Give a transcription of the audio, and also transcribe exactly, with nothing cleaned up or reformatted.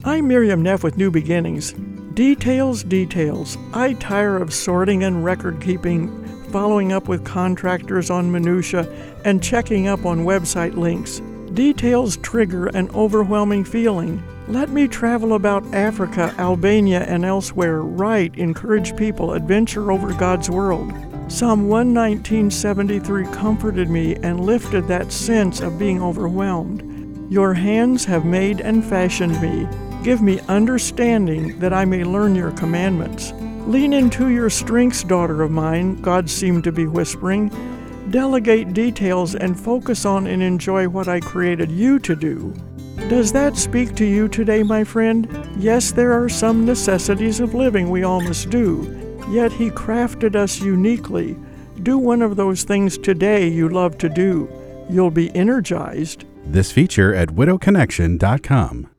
I'm Miriam Neff with New Beginnings. Details, details. I tire of sorting and record keeping, following up with contractors on minutia, and checking up on website links. Details trigger an overwhelming feeling. Let me travel about Africa, Albania, and elsewhere, write, encourage people, adventure over God's world. Psalm one nineteen seventy-three comforted me and lifted that sense of being overwhelmed. Your hands have made and fashioned me. Give me understanding that I may learn your commandments. Lean into your strengths, daughter of mine, God seemed to be whispering. Delegate details and focus on and enjoy what I created you to do. Does that speak to you today, my friend? Yes, there are some necessities of living we all must do, yet He crafted us uniquely. Do one of those things today you love to do. You'll be energized. This feature at widow connection dot com.